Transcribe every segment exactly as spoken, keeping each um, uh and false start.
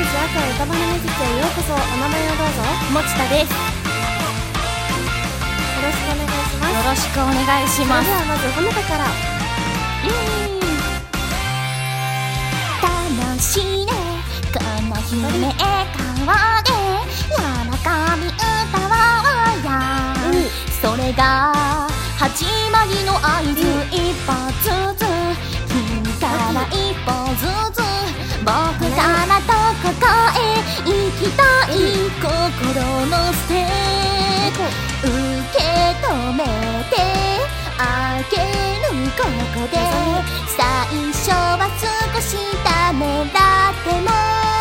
ス赤歌花ミュージックへようこそ。お名前をどうぞ。 もちたです。 よろしくお願いします。 よろしくお願いします。 それではまずほのかから。 イエーイ。楽しいねこの夢顔で喜び歌おうや、うん、それが始まりの合図、うん、一歩ずつ君から一歩ずつ僕からどこかへ行きたい、うん、心のステップ受け止めてあげるここで最初は少しためらっても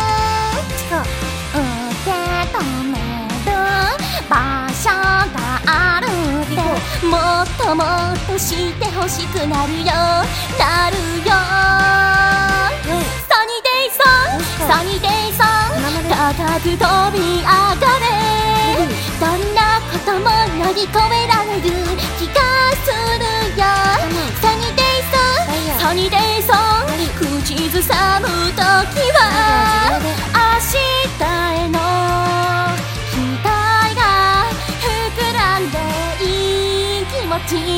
受け止める場所があるってもっともっとしてほしくなるよなるよ、うん、サニーデイさんサニーデイさん高く飛び上がれ、うん、どんなことも乗り越えられる気がするよ、うん、サニーデイさんサニーデイさん口ずさむときは明日への期待が膨らんでいい気持ち